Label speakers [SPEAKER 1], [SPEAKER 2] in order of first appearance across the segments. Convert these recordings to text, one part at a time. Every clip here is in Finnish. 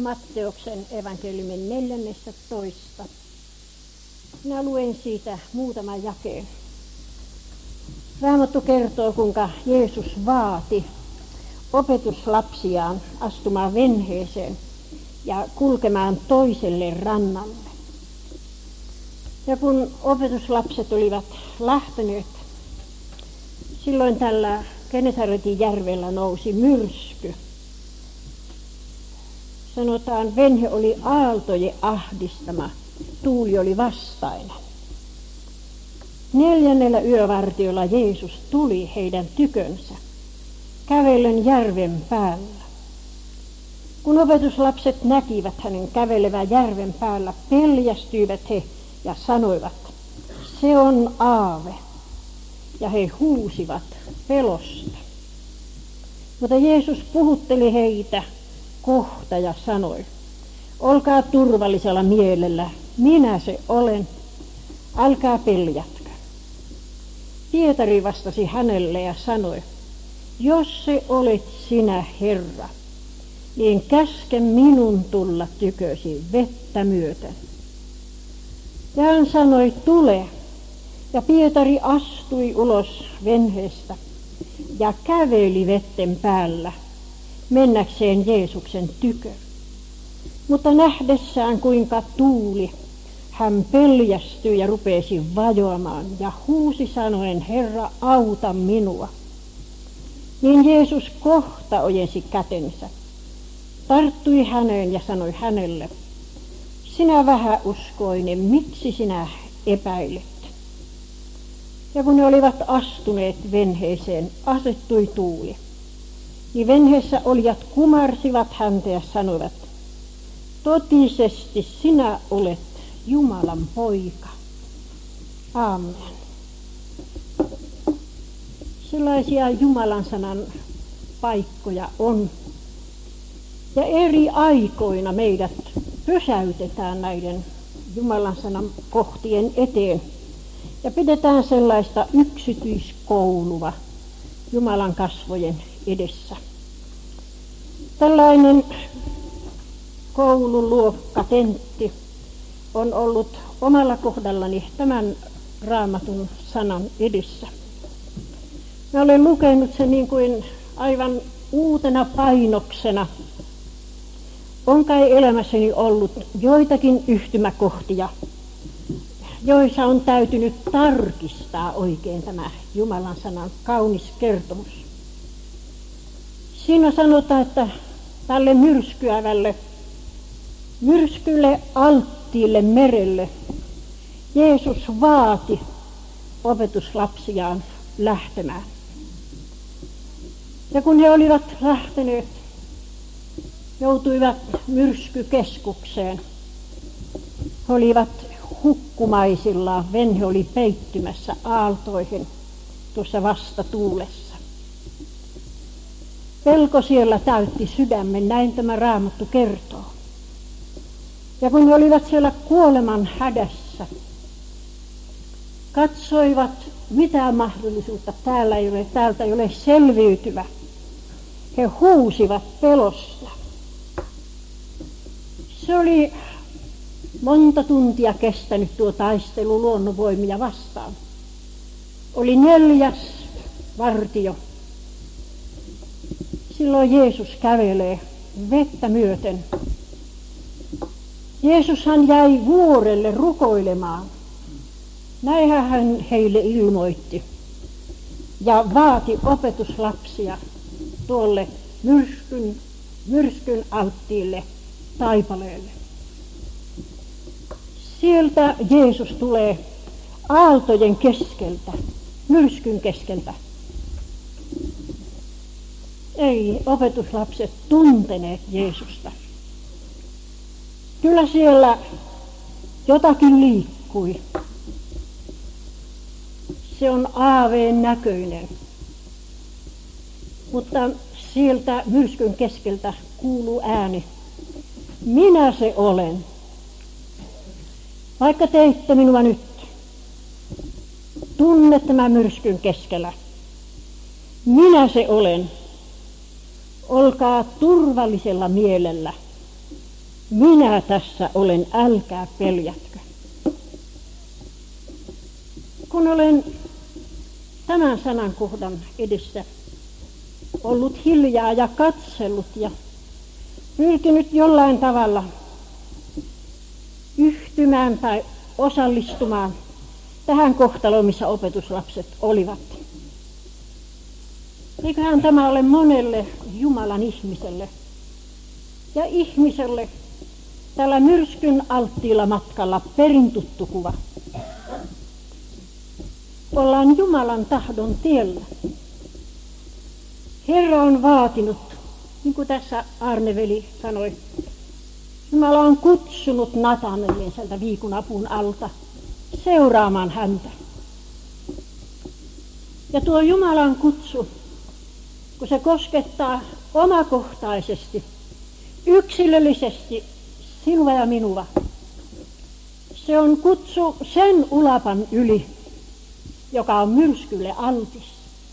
[SPEAKER 1] Matteuksen evankeliumin 14. Minä luen siitä muutaman jakeen. Raamattu kertoo, kuinka Jeesus vaati opetuslapsiaan astumaan venheeseen ja kulkemaan toiselle rannalle. Ja kun opetuslapset olivat lähteneet, silloin tällä Genesaretin järvellä nousi myrsky. Sanotaan, venhe oli aaltojen ahdistama, tuuli oli vastainen. 4. yövartiolla Jeesus tuli heidän tykönsä, kävellen järven päällä. Kun opetuslapset näkivät hänen kävelevän järven päällä, peljästyivät he ja sanoivat, se on aave. Ja he huusivat pelosta. Mutta Jeesus puhutteli heitä kohta ja sanoi, olkaa turvallisella mielellä, minä se olen, älkää peljätkö. Pietari vastasi hänelle ja sanoi, jos se olet sinä, Herra, niin käske minun tulla tykösi vettä myöten. Ja hän sanoi, tule. Ja Pietari astui ulos venheestä ja käveli vetten päällä mennäkseen Jeesuksen tykö. Mutta nähdessään kuinka tuuli, hän peljästyi ja rupesi vajoamaan ja huusi sanoen, Herra, auta minua. Niin Jeesus kohta ojensi kätensä, tarttui häneen ja sanoi hänelle, sinä vähäuskoinen, miksi sinä epäilet? Ja kun ne olivat astuneet venheeseen, asettui tuuli. Niin venheessä olijat kumarsivat häntä ja sanoivat, totisesti sinä olet Jumalan poika. Aamen. Sellaisia Jumalan sanan paikkoja on. Ja eri aikoina meidät pysäytetään näiden Jumalan sanan kohtien eteen. Ja pidetään sellaista yksityiskoulua Jumalan kasvojen edessä. Tällainen koululuokkatentti on ollut omalla kohdallani tämän Raamatun sanan edessä. Mä olen lukenut sen niin kuin aivan uutena painoksena. On kai elämässäni ollut joitakin yhtymäkohtia, joissa on täytynyt tarkistaa oikein tämä Jumalan sanan kaunis kertomus. Siinä sanotaan, että tälle myrskylle alttiille merelle Jeesus vaati opetuslapsiaan lähtemään. Ja kun he olivat lähteneet, joutuivat myrskykeskukseen. He olivat hukkumaisillaan, venhe oli peittymässä aaltoihin tuossa vastatuulessa. Pelko siellä täytti sydämen, näin tämä Raamattu kertoo. Ja kun he olivat siellä kuoleman hädässä, katsoivat mitä mahdollisuutta täältä ei ole selviytyvä. He huusivat pelosta. Se oli monta tuntia kestänyt tuo taistelu luonnonvoimia vastaan. Oli 4. vartio. Silloin Jeesus kävelee vettä myöten. Jeesushan jäi vuorelle rukoilemaan. Näinhän hän heille ilmoitti ja vaati opetuslapsia tuolle myrskyn alttiille taipaleelle. Sieltä Jeesus tulee aaltojen keskeltä, myrskyn keskeltä. Ei opetuslapset tunteneet Jeesusta. Kyllä siellä jotakin liikkui. Se on aaveen näköinen. Mutta sieltä myrskyn keskeltä kuuluu ääni. Minä se olen. Vaikka teitte minua nyt, tunne tämän myrskyn keskellä. Minä se olen. Olkaa turvallisella mielellä. minä tässä olen, älkää peljätkö. Kun olen tämän sanankohdan edessä ollut hiljaa ja katsellut ja pyrkinyt jollain tavalla yhtymään tai osallistumaan tähän kohtaloon, missä opetuslapset olivat. Eiköhän tämä ole monelle Jumalan ihmiselle ja ihmiselle tällä myrskyn alttiilla matkalla perin tuttu kuva. Ollaan Jumalan tahdon tiellä. Herra on vaatinut, niin kuin tässä Arne-veli sanoi, Jumala on kutsunut Natanelin sieltä viikunapun alta seuraamaan häntä. Ja tuo Jumalan kutsu, kun se koskettaa omakohtaisesti, yksilöllisesti sinua ja minua, se on kutsu sen ulapan yli, joka on myrskylle altis.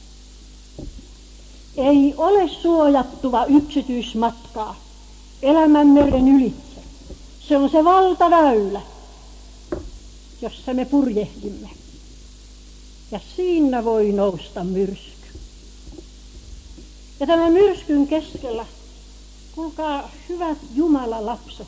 [SPEAKER 1] Ei ole suojattua yksityismatkaa elämänmeren ylitse. Se on se valtaväylä, jossa me purjehdimme. Ja siinä voi nousta myrsky. Ja tämän myrskyn keskellä, kuulkaa hyvät Jumalan lapset,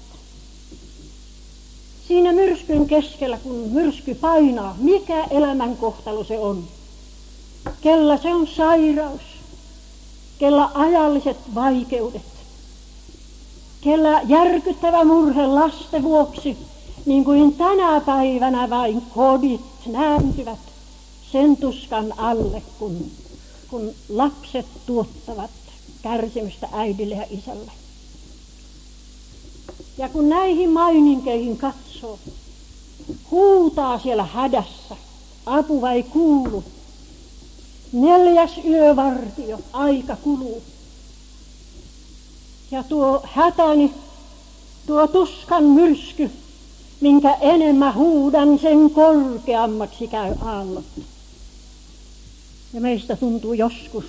[SPEAKER 1] siinä myrskyn keskellä, kun myrsky painaa, mikä elämänkohtalo se on? Kellä se on sairaus, kellä ajalliset vaikeudet, kellä järkyttävä murhe lasten vuoksi, niin kuin tänä päivänä vain kodit nääntyvät sen tuskan alle, kun lapset tuottavat kärsimystä äidille ja isälle. Ja kun näihin maininkeihin katsoo, huutaa siellä hädässä, apua ei kuulu. 4. yövartio, aika kuluu. Ja tuo hätäni, tuo tuskan myrsky, minkä enemmän huudan, sen korkeammaksi käy aallot. Ja meistä tuntuu joskus,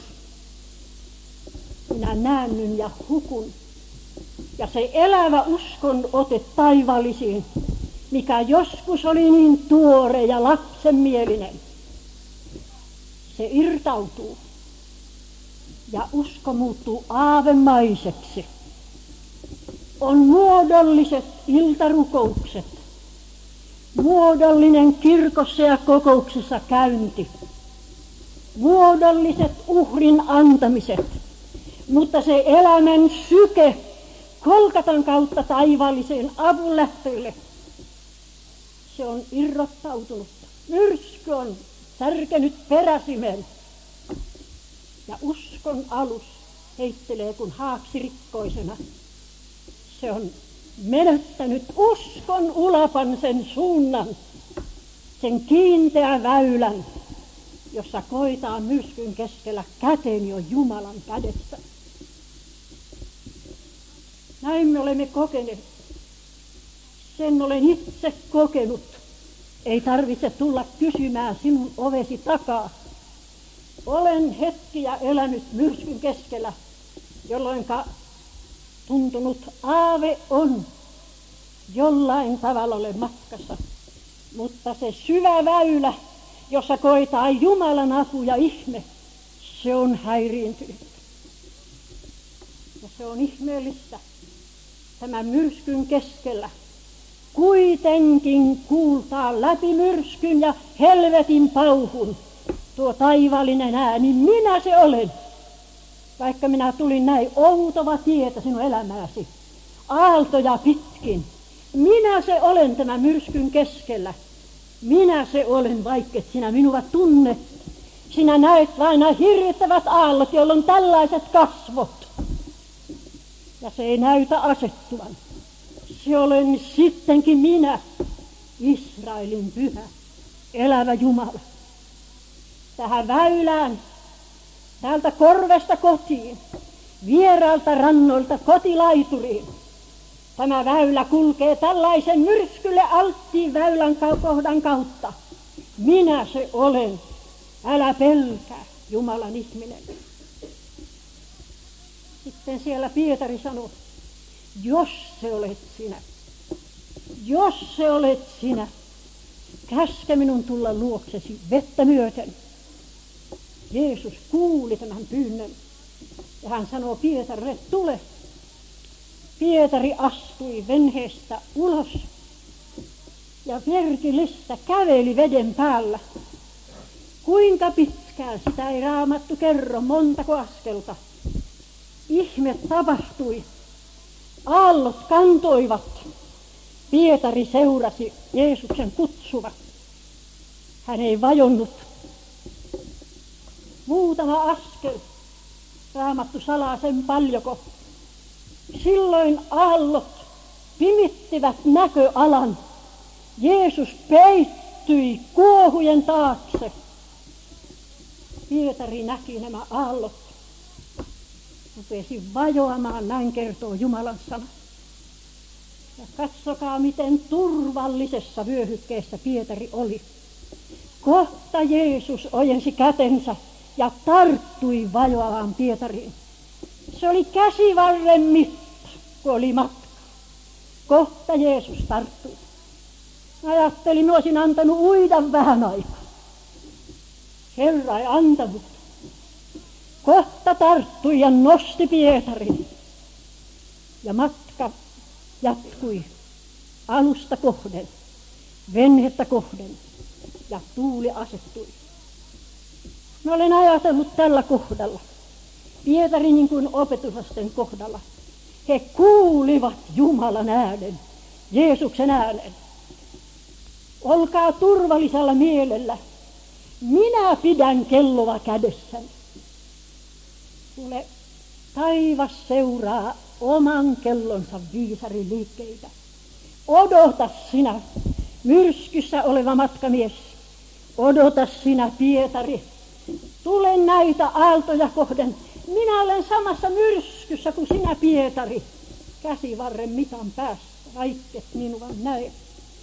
[SPEAKER 1] minä näännyn ja hukun. Ja se elävä uskon ote taivaallisiin, mikä joskus oli niin tuore ja lapsenmielinen, se irtautuu. Ja usko muuttuu aavemaiseksi. On muodolliset iltarukoukset, muodollinen kirkossa ja kokouksessa käynti, muodolliset uhrin antamiset, mutta se elämän syke Kolkatan kautta taivaalliseen avunlähtöille, se on irrottautunut. Myrsky on särkenyt peräsimen ja uskon alus heittelee kuin haaksirikkoisena. Se on menettänyt uskon ulapan sen suunnan, sen kiinteän väylän, jossa koitaa myrskyn keskellä käteni on Jumalan kädessä. Näin me olemme kokeneet. Sen olen itse kokenut. Ei tarvitse tulla kysymään sinun ovesi takaa. Olen hetkiä elänyt myrskyn keskellä, jolloinka tuntunut aave on jollain tavalla ole matkassa. Mutta se syvä väylä, jossa koitaa Jumalan apu ja ihme, se on häiriintynyt. Ja se on ihmeellistä. Tämän myrskyn keskellä kuitenkin kuultaa läpi myrskyn ja helvetin pauhun tuo taivaallinen ääni, minä se olen. Vaikka minä tulin näin outova tietä sinun elämääsi, aaltoja pitkin, minä se olen tämän myrskyn keskellä. Minä se olen, vaikka et sinä minua tunne. Sinä näet vain hirvittävät aallot, joilla on tällaiset kasvot. Ja se ei näytä asettuvan. Se olen sittenkin minä, Israelin pyhä, elävä Jumala. Tähän väylään, täältä korvesta kotiin, vieraalta rannoilta kotilaituriin. Tämä väylä kulkee tällaisen myrskylle alttiin väylän kohdan kautta. Minä se olen, älä pelkää, Jumalan ihminen. Sitten siellä Pietari sanoi, jos se olet sinä, jos se olet sinä, käske minun tulla luoksesi vettä myöten. Jeesus kuuli tämän pyynnön ja hän sanoo Pietarille, tule. Pietari astui venheestä ulos ja Verki Lista käveli veden päällä. Kuinka pitkään, sitä ei Raamattu kerro, montako askelta. Ihme tapahtui. Aallot kantoivat. Pietari seurasi Jeesuksen kutsua. Hän ei vajonnut. Muutama askel. Raamattu salaa sen paljoko. Silloin aallot pimittivät näköalan. Jeesus peittyi kuohujen taakse. Pietari näki nämä aallot. Rupesi vajoamaan, näin kertoo Jumalan sana. Ja katsokaa, miten turvallisessa vyöhykkeessä Pietari oli. Kohta Jeesus ojensi kätensä ja tarttui vajoavaan Pietariin. Se oli käsivarren mitta, kun oli matka. Kohta Jeesus tarttui. Ajattelin, olisin antanut uida vähän aikaa. Herra ei antanut. Kohta tarttui ja nosti Pietarin. Ja matka jatkui alusta kohden, venhettä kohden ja tuuli asettui. Mä olen ajatellut tällä kohdalla, Pietari niin kuin opetuslasten kohdalla. He kuulivat Jumalan äänen, Jeesuksen äänen. Olkaa turvallisella mielellä. Minä pidän kelloa kädessäni. Kuule, taivas seuraa oman kellonsa viisarin liikkeitä. Odota sinä, myrskyssä oleva matkamies. Odota sinä, Pietari. Tule näitä aaltoja kohden. Minä olen samassa myrskyssä kuin sinä, Pietari. Käsivarren mitan päästä, vaikket minua näe.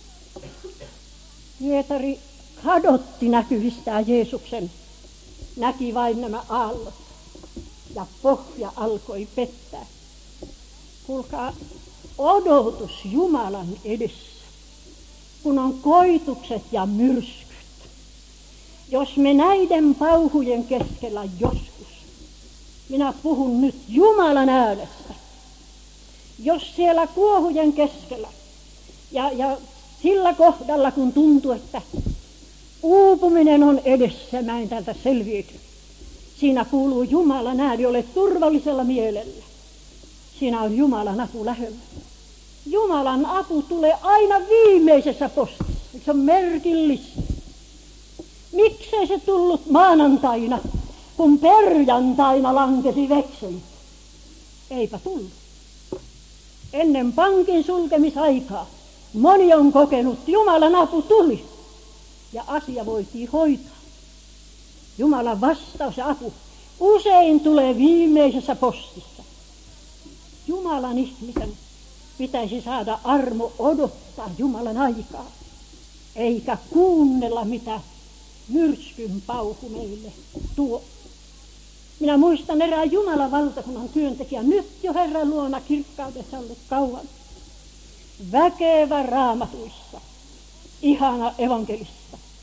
[SPEAKER 1] Pietari kadotti näkyvistään Jeesuksen. Näki vain nämä aallot. Ja pohja alkoi pettää. Kuulkaa, odotus Jumalan edessä, kun on koitukset ja myrskyt. Jos me näiden pauhujen keskellä joskus, minä puhun nyt Jumalan äänestä, jos siellä kuohujen keskellä ja sillä kohdalla kun tuntuu, että uupuminen on edessä, mä en tältä selviydy. Siinä kuuluu Jumalan ääni, ole turvallisella mielellä. Siinä on Jumalan apu lähellä. Jumalan apu tulee aina viimeisessä postissa. Se on merkillistä. Miksei se tullut maanantaina, kun perjantaina lankesi vekselit? Eipä tullut. Ennen pankin sulkemisaikaa moni on kokenut, Jumalan apu tuli ja asia voitiin hoitaa. Jumalan vastaus ja apu usein tulee viimeisessä postissa. Jumalan ihmisen pitäisi saada armo odottaa Jumalan aikaa, eikä kuunnella mitä myrskyn pauhu meille tuo. Minä muistan erään Jumalan valtakunnan työntekijä, nyt jo Herran luona kirkkaudessa ollut kauan. Väkevä Raamatuissa, ihana evankelista.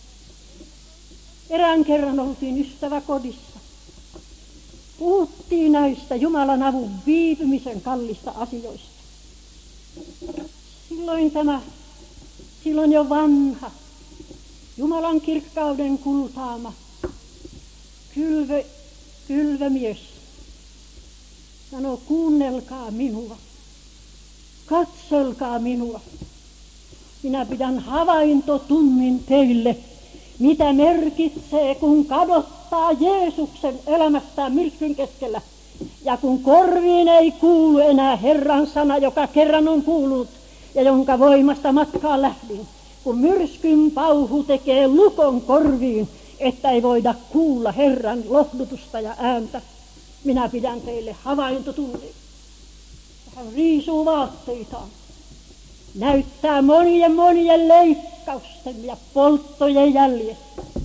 [SPEAKER 1] Erään kerran oltiin ystäväkodissa. Puhuttiin näistä Jumalan avun viipymisen kallista asioista. Silloin jo vanha, Jumalan kirkkauden kultaama, kylvämies sanoi, kuunnelkaa minua, katselkaa minua. Minä pidän havaintotunnin teille, mitä merkitsee, kun kadottaa Jeesuksen elämästään myrskyn keskellä. Ja kun korviin ei kuulu enää Herran sana, joka kerran on kuulunut ja jonka voimasta matkaan lähdin. Kun myrskyn pauhu tekee lukon korviin, että ei voida kuulla Herran lohdutusta ja ääntä. Minä pidän teille havaintotunnin. Hän riisuu vaatteitaan. Näyttää monien leikkausten ja polttojen jäljet.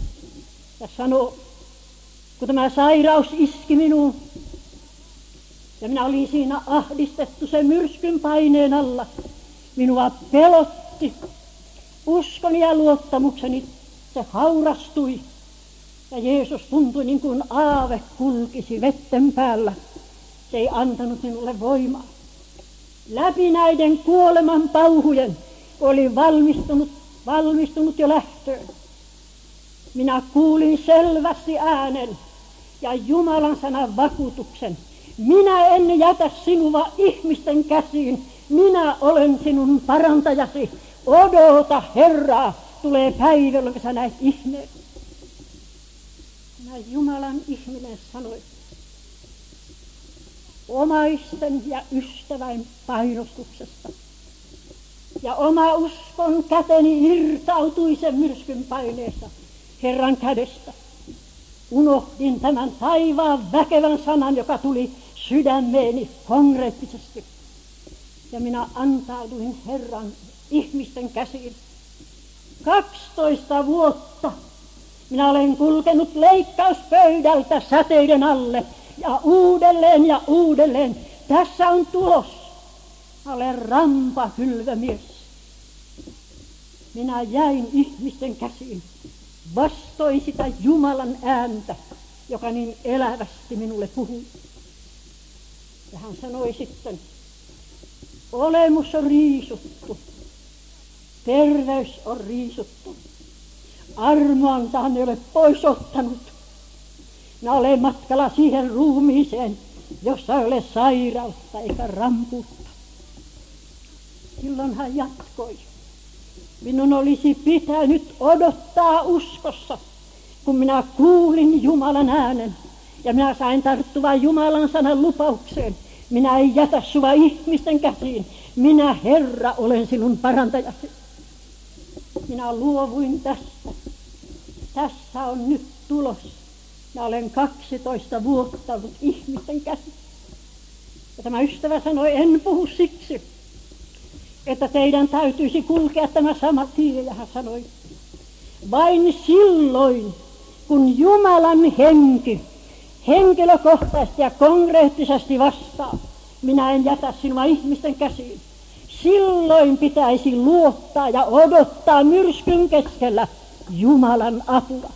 [SPEAKER 1] Ja sanoo, kun tämä sairaus iski minuun, Ja minä olin siinä ahdistettu sen myrskyn paineen alla. Minua pelotti. Uskoni ja luottamukseni, se haurastui. Ja Jeesus tuntui niin kuin aave kulkisi vetten päällä. Se ei antanut minulle voimaa. Läpi näiden kuoleman pauhujen oli valmistunut jo lähtöön. Minä kuulin selvästi äänen ja Jumalan sanan vakuutuksen. Minä en jätä sinua ihmisten käsiin. Minä olen sinun parantajasi. Odota Herraa, tulee päivä, jolloin sä näet ihmeen. Minä Jumalan ihminen sanoi, omaisten ja ystävän painostuksesta. Ja oma uskon käteni irtautui sen myrskyn paineessa Herran kädestä. Unohdin tämän taivaan väkevän sanan, joka tuli sydämeeni konkreettisesti. Ja minä antauduin Herran ihmisten käsiin. 12 vuotta minä olen kulkenut leikkauspöydältä säteiden alle ja uudelleen. Tässä on tulos. Mä olen rampa hylvämies. Minä jäin ihmisten käsiin vastoin sitä Jumalan ääntä, joka niin elävästi minulle puhui. Ja hän sanoi sitten, olemus on riisuttu, terveys on riisuttu, armoansa hän ei ole pois ottanut. Minä olen matkalla siihen ruumiiseen, jossa ei ole sairautta eikä rampuutta. Silloin hän jatkoi. Minun olisi pitänyt odottaa uskossa, kun minä kuulin Jumalan äänen. Ja minä sain tarttua Jumalan sanan lupaukseen. Minä en jätä sua ihmisten käsiin. Minä Herra olen sinun parantajasi. Minä luovuin tästä. Tässä on nyt tulos. Minä olen 12 vuotta ollut ihmisten käsissä. Ja tämä ystävä sanoi, en puhu siksi, että teidän täytyisi kulkea tämä sama tie. Ja hän sanoi, vain silloin, kun Jumalan henki henkilökohtaisesti ja konkreettisesti vastaa, minä en jätä sinua ihmisten käsiin. Silloin pitäisi luottaa ja odottaa myrskyn keskellä Jumalan apua.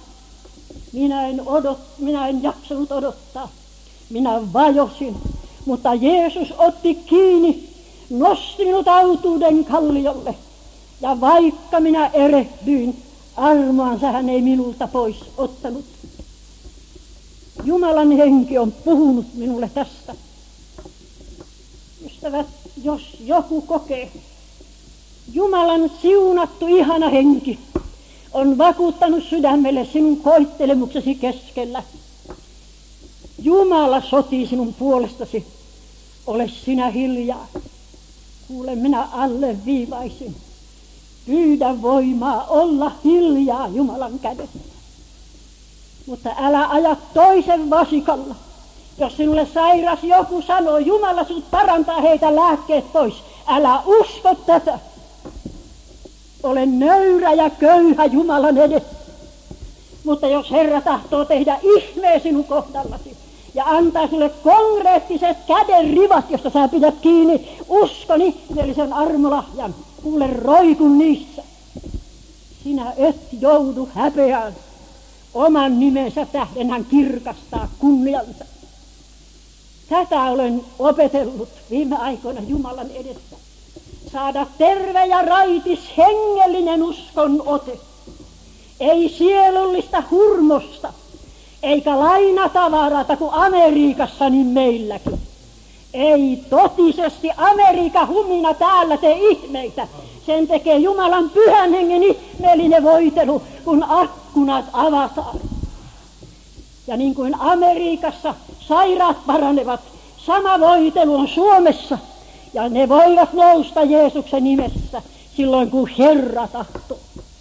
[SPEAKER 1] Minä en jaksanut odottaa. Minä vajosin, mutta Jeesus otti kiinni, nosti minut autuuden kalliolle. Ja vaikka minä erehdyin, armoansa hän ei minulta pois ottanut. Jumalan henki on puhunut minulle tästä. Ystävät, jos joku kokee, Jumalan siunattu ihana henki on vakuuttanut sydämelle sinun koettelemuksesi keskellä. Jumala sotii sinun puolestasi. Ole sinä hiljaa. Kuule, minä alleviivaisin. Pyydä voimaa olla hiljaa Jumalan kädessä. Mutta älä aja toisen vasikalla. Jos sinulle sairas joku sanoo, Jumala sinut parantaa, heitä lääkkeet pois. Älä usko tätä. Ole nöyrä ja köyhä Jumalan edessä. Mutta jos Herra tahtoo tehdä ihmeen sinun kohdallasi ja antaa sinulle konkreettiset käden rivat, josta sä pidät kiinni uskoni, eli sen armolahjan, kuule roikun niissä. Sinä et joudu häpeään. Oman nimensä tähden hän kirkastaa kunniansa. Tätä olen opetellut viime aikoina Jumalan edessä. Saada terve ja raitis hengellinen uskon ote. Ei sielullista hurmosta, eikä lainatavaraa kuin Amerikassa, niin meilläkin. Ei totisesti Amerikan humina täällä tee ihmeitä. Sen tekee Jumalan pyhän hengen ihmeellinen voitelu, kun akkunat avataan. Ja niin kuin Amerikassa sairaat paranevat, sama voitelu on Suomessa. Ja ne voivat nousta Jeesuksen nimessä silloin, kun Herra tahtoo.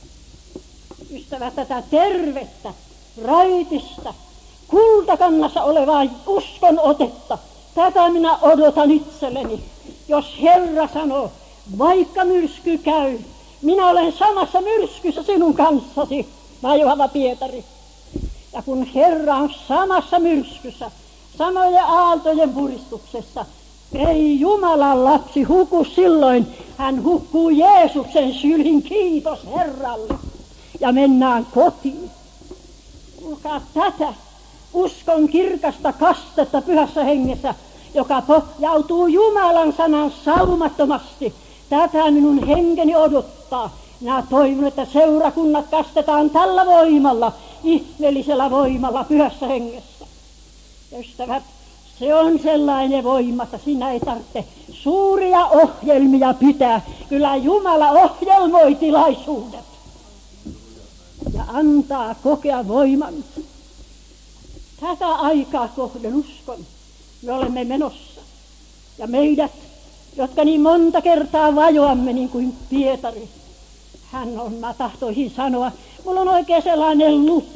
[SPEAKER 1] Ystävät, tätä tervettä, raitista, kultakannassa olevaa uskon otetta, tätä minä odotan itselleni. Jos Herra sanoo, vaikka myrsky käy, minä olen samassa myrskyssä sinun kanssasi, vajoava Pietari. Ja kun Herra on samassa myrskyssä, samojen aaltojen puristuksessa. Ei Jumalan lapsi huku silloin, hän hukkuu Jeesuksen sylin, kiitos Herralle. Ja mennään kotiin. Kuulkaa tätä uskon kirkasta kastetta pyhässä hengessä, joka pohjautuu Jumalan sanan saumattomasti. Tätä minun henkeni odottaa. Minä toivon, että seurakunnat kastetaan tällä voimalla, ihmeellisellä voimalla pyhässä hengessä. Ystävät, se on sellainen voima, että siinä ei tarvitse suuria ohjelmia pitää. Kyllä Jumala ohjelmoi tilaisuudet ja antaa kokea voiman. Tätä aikaa kohden uskon, me olemme menossa. Ja meidät, jotka niin monta kertaa vajoamme niin kuin Pietari, mä tahtoisin sanoa, mulla on oikein sellainen lupa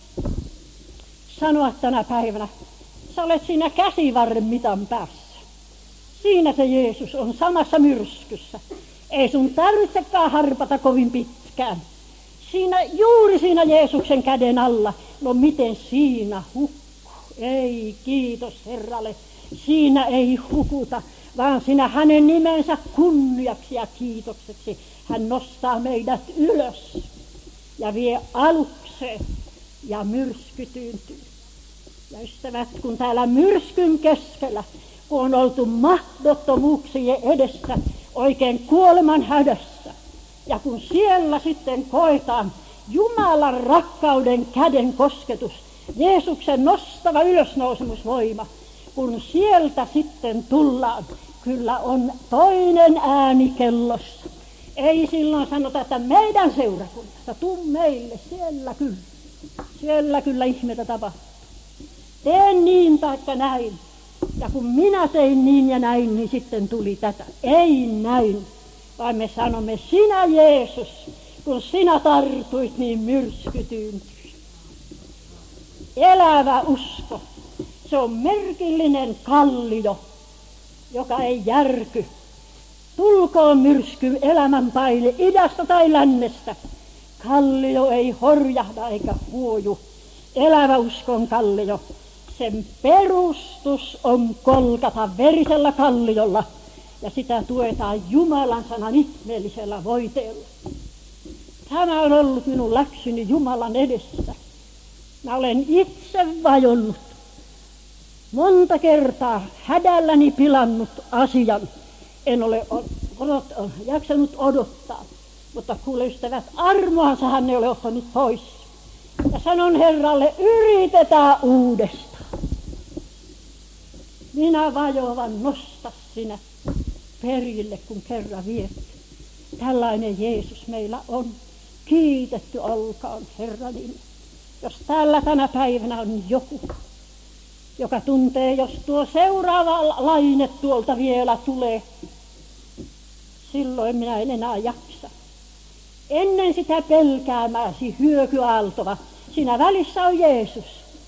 [SPEAKER 1] sanoa tänä päivänä, sä olet siinä käsivarren mitan päässä. Siinä se Jeesus on samassa myrskyssä. Ei sun tarvitsekaan harpata kovin pitkään. Juuri siinä Jeesuksen käden alla. No miten siinä hukkuu? Ei, kiitos Herralle. Siinä ei hukuta, vaan siinä hänen nimensä kunniaksi ja kiitokseksi. Hän nostaa meidät ylös ja vie alukseen ja myrsky tyyntyy. Ja ystävät, kun täällä myrskyn keskellä, kun on oltu mahdottomuuksien edessä, oikein kuoleman hädässä, ja kun siellä sitten koetaan Jumalan rakkauden käden kosketus, Jeesuksen nostava ylösnousemusvoima, kun sieltä sitten tullaan, kyllä on toinen ääni kellossa. Ei silloin sanota, että meidän seurakunnassa, tuu meille, siellä kyllä ihmeitä tapahtuu. Teen niin taikka näin. Ja kun minä tein niin ja näin, niin sitten tuli tätä. Ei näin, vaan me sanomme, sinä Jeesus, kun sinä tartuit, niin myrsky tyyntyi. Elävä usko, se on merkillinen kallio, joka ei järky. Tulkoon myrsky elämän paine idästä tai lännestä. Kallio ei horjahda eikä huoju. Elävä uskon kallio. Sen perustus on kolkata verisellä kalliolla ja sitä tuetaan Jumalan sanan ihmeellisellä voiteella. Tämä on ollut minun läksyni Jumalan edessä. Mä olen itse vajonnut monta kertaa hädälläni pilannut asian. En ole jaksanut odottaa, mutta kuule ystävät, armoansa hän ei ole ottanut pois. Ja sanon Herralle, yritetään uudestaan. Minä vajoavan, nosta sinä perille, kun kerran viet. Tällainen Jeesus meillä on. Kiitetty olkoon Herran nimi. Jos täällä tänä päivänä on joku, joka tuntee, jos tuo seuraava laine tuolta vielä tulee, silloin minä en enää jaksa. Ennen sitä pelkäämäsi hyökyaaltoa, siinä välissä on Jeesus.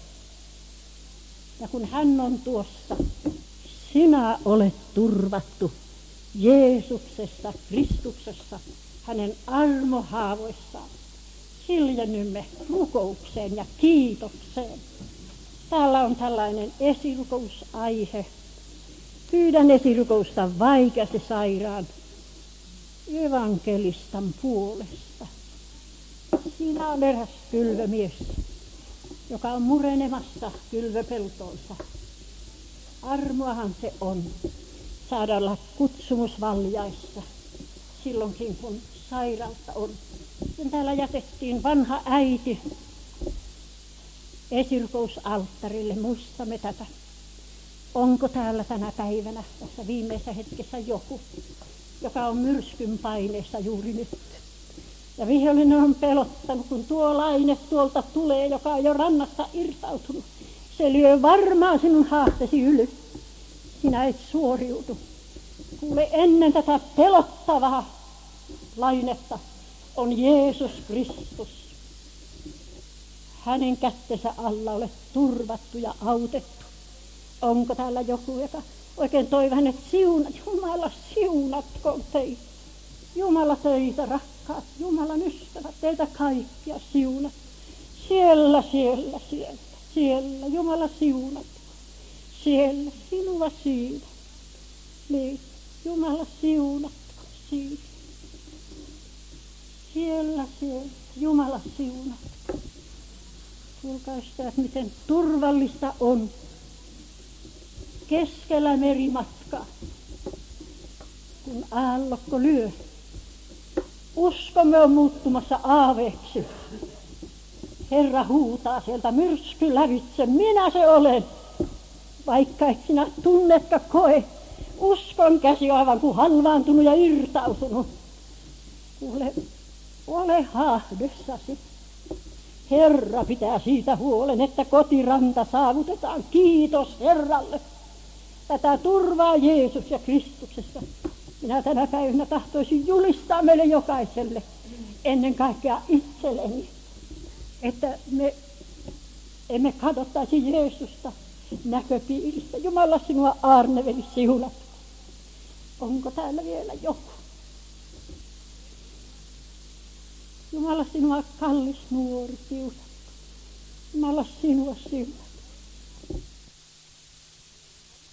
[SPEAKER 1] Ja kun hän on tuossa, sinä olet turvattu Jeesuksessa, Kristuksessa, hänen armohaavoissaan. Hiljennymme rukoukseen ja kiitokseen. Täällä on tällainen esirukousaihe. Pyydän esirukousta vaikeasti sairaan evankelistan puolesta. Siinä on eräs kylvömies, joka on murenemassa kylvöpeltoonsa. Armoahan se on saada olla kutsumusvaljaissa silloinkin, kun sairautta on. Sen täällä jätettiin vanha äiti esirukousalttarille, muistamme tätä. Onko täällä tänä päivänä, tässä viimeisessä hetkessä joku, joka on myrskyn paineessa juuri nyt? Ja vihollinen on pelottanut, kun tuo laine tuolta tulee, joka on jo rannasta irtautunut. Se lyö varmaan sinun haasteesi yli. Sinä et suoriudu. Kuule, ennen tätä pelottavaa lainetta on Jeesus Kristus. Hänen kättensä alla olet turvattu ja autettu. Onko täällä joku, joka oikein toivoo hänet siunat? Jumala siunatkoon teitä. Jumala teitä, rakkaat Jumalan ystävät, teitä kaikkia siunat. Siellä, Jumala siunat. siellä sinua siinä. Niin, Jumala siunatko siinä. Siellä, Jumala siunatko. Kuulkaa sitä, miten turvallista on keskellä merimatkaa, kun aallokko lyö. Uskomme on muuttumassa aaveeksi. Herra huutaa sieltä myrsky lävitse, minä se olen. Vaikka et sinä tunnetka koe, uskon käsi aivan kuin halvaantunut ja irtautunut. Kuule, ole haahdessasi. Herra pitää siitä huolen, että kotiranta saavutetaan. Kiitos Herralle. Tätä turvaa Jeesus ja Kristuksessa. Minä tänä päivänä tahtoisin julistaa meille jokaiselle, ennen kaikkea itselleni, että me emme katsottaisi Jeesusta näköpiiristä. Jumala sinua aarneveli siunat. Onko täällä vielä joku? Jumala sinua kallis nuori siunat. Jumala sinua siunat.